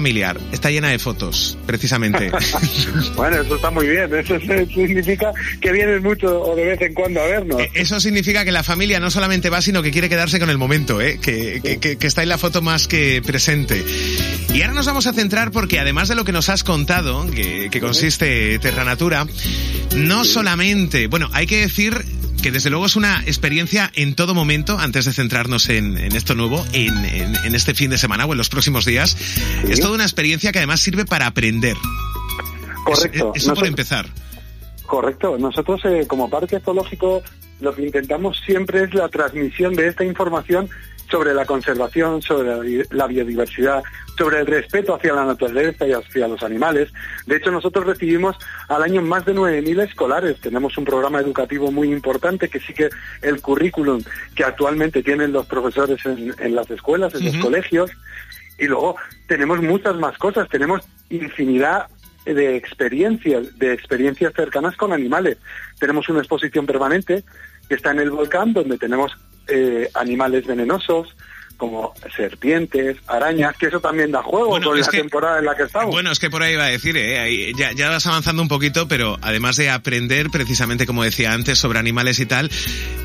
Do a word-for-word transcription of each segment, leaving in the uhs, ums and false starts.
familiar, está llena de fotos, precisamente. Bueno, eso está muy bien, eso significa que vienes mucho o de vez en cuando a vernos. Eso significa que la familia no solamente va, sino que quiere quedarse con el momento, ¿eh? que, que, que, que está en la foto más que presente. Y ahora nos vamos a centrar porque además de lo que nos has contado, que, que consiste Terra Natura, no solamente, bueno, hay que decir que desde luego es una experiencia en todo momento, antes de centrarnos en, en esto nuevo, en, en, en este fin de semana o en los próximos días, sí. Es toda una experiencia que además sirve para aprender. Correcto. Es, eso Nosotros, por empezar. Correcto. Nosotros eh, como parque zoológico lo que intentamos siempre es la transmisión de esta información sobre la conservación, sobre la biodiversidad, sobre el respeto hacia la naturaleza y hacia los animales. De hecho, nosotros recibimos al año más de nueve mil escolares. Tenemos un programa educativo muy importante que sigue el currículum que actualmente tienen los profesores en, en las escuelas, en uh-huh. los colegios. Y luego tenemos muchas más cosas. Tenemos infinidad de experiencias, de experiencias cercanas con animales. Tenemos una exposición permanente que está en el volcán, donde tenemos eh, animales venenosos, como serpientes, arañas, que eso también da juego bueno, con la que, temporada en la que estamos. Bueno, es que por ahí iba a decir, ¿eh? ya, ya vas avanzando un poquito, pero además de aprender, precisamente como decía antes, sobre animales y tal,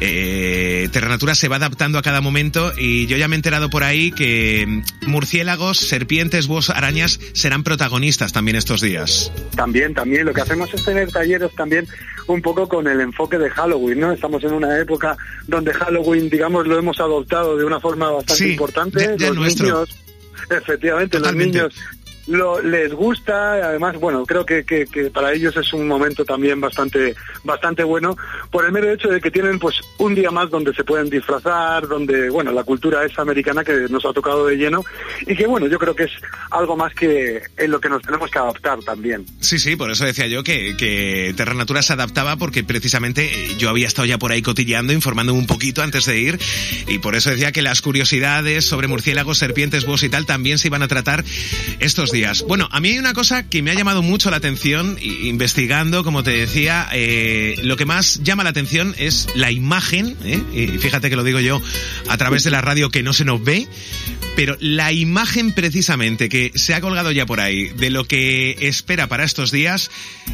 eh, Terra Natura se va adaptando a cada momento y yo ya me he enterado por ahí que murciélagos, serpientes, búhos, arañas serán protagonistas también estos días. También, también. Lo que hacemos es tener talleres también un poco con el enfoque de Halloween, ¿no? Estamos en una época donde Halloween, digamos, lo hemos adoptado de una forma bastante sí, importante. Ya, ya los nuestro. niños, efectivamente, Totalmente. Los niños lo, les gusta, además, bueno, creo que, que, que para ellos es un momento también bastante bastante bueno, por el mero hecho de que tienen pues un día más donde se pueden disfrazar, donde, bueno, la cultura es americana que nos ha tocado de lleno, y que, bueno, yo creo que es algo más que en lo que nos tenemos que adaptar también. Sí, sí, por eso decía yo que, que Terra Natura se adaptaba, porque precisamente yo había estado ya por ahí cotilleando, informándome un poquito antes de ir, y por eso decía que las curiosidades sobre murciélagos, serpientes, búhos y tal también se iban a tratar estos días. Bueno, a mí hay una cosa que me ha llamado mucho la atención, investigando, como te decía, eh, lo que más llama la atención es la imagen, ¿eh? Y fíjate que lo digo yo a través de la radio, que no se nos ve, pero la imagen precisamente que se ha colgado ya por ahí de lo que espera para estos días,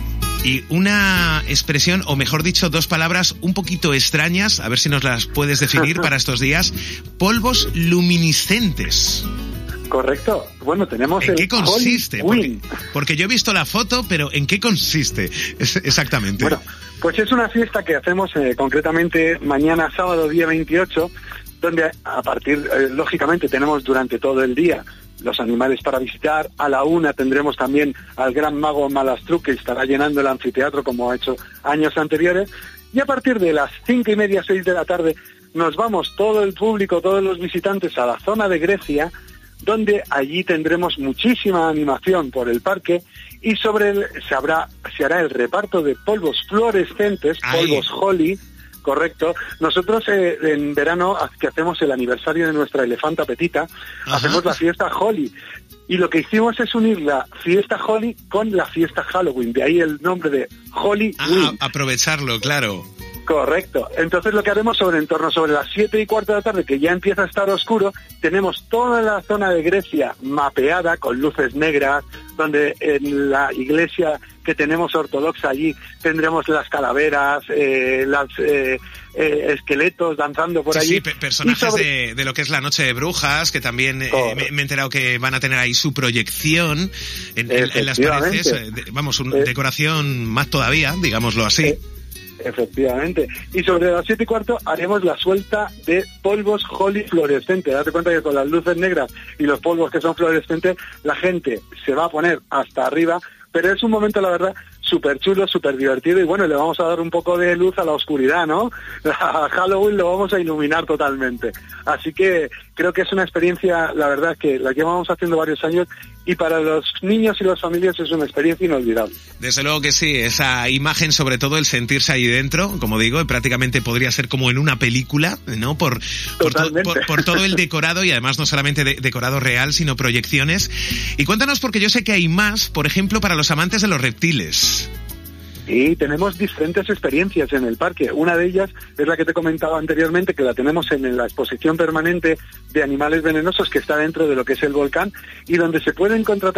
y una expresión, o mejor dicho, dos palabras un poquito extrañas, a ver si nos las puedes definir para estos días: polvos luminiscentes. Correcto. Bueno, tenemos ¿En el qué consiste? Porque, Halloween. porque yo he visto la foto, pero ¿en qué consiste es, exactamente? Bueno, pues es una fiesta que hacemos eh, concretamente mañana sábado día veintiocho, donde a partir, eh, lógicamente, tenemos durante todo el día los animales para visitar. A la una tendremos también al gran mago Malastruc, que estará llenando el anfiteatro como ha hecho años anteriores, y a partir de las cinco y media, seis de la tarde, nos vamos todo el público, todos los visitantes, a la zona de Grecia, donde allí tendremos muchísima animación por el parque, y sobre él se habrá se hará el reparto de polvos fluorescentes, Ay. polvos Holly, correcto. Nosotros eh, en verano, que hacemos el aniversario de nuestra elefanta Petita, Ajá. hacemos la fiesta Holly, y lo que hicimos es unir la fiesta Holly con la fiesta Halloween, de ahí el nombre de Halloween. Ah, aprovecharlo, claro. Correcto. Entonces lo que haremos sobre en torno sobre las siete y cuarto de la tarde, que ya empieza a estar oscuro, tenemos toda la zona de Grecia mapeada con luces negras, donde en la iglesia que tenemos ortodoxa allí tendremos las calaveras, eh, las eh, eh, esqueletos danzando por sí, allí. Sí, pe- personajes sobre... de, de lo que es la Noche de Brujas, que también eh, me, me he enterado que van a tener ahí su proyección en, en, en las paredes. Eh, de, vamos, una eh, decoración más todavía, digámoslo así. Eh, Efectivamente. Y sobre las siete y cuarto haremos la suelta de polvos Holly fluorescentes. Date cuenta que con las luces negras y los polvos que son fluorescentes, la gente se va a poner hasta arriba, pero es un momento, la verdad, súper chulo, súper divertido, y bueno, le vamos a dar un poco de luz a la oscuridad, ¿no? A Halloween lo vamos a iluminar totalmente. Así que creo que es una experiencia, la verdad, que la llevamos haciendo varios años, y para los niños y las familias es una experiencia inolvidable. Desde luego que sí, esa imagen, sobre todo el sentirse ahí dentro, como digo, prácticamente podría ser como en una película, ¿no? Por, por, to, por, por todo el decorado, y además no solamente de, decorado real, sino proyecciones. Y cuéntanos, porque yo sé que hay más, por ejemplo, para los amantes de los reptiles. Y tenemos diferentes experiencias en el parque. Una de ellas es la que te comentaba anteriormente, que la tenemos en la exposición permanente de animales venenosos, que está dentro de lo que es el volcán, y donde se pueden contratar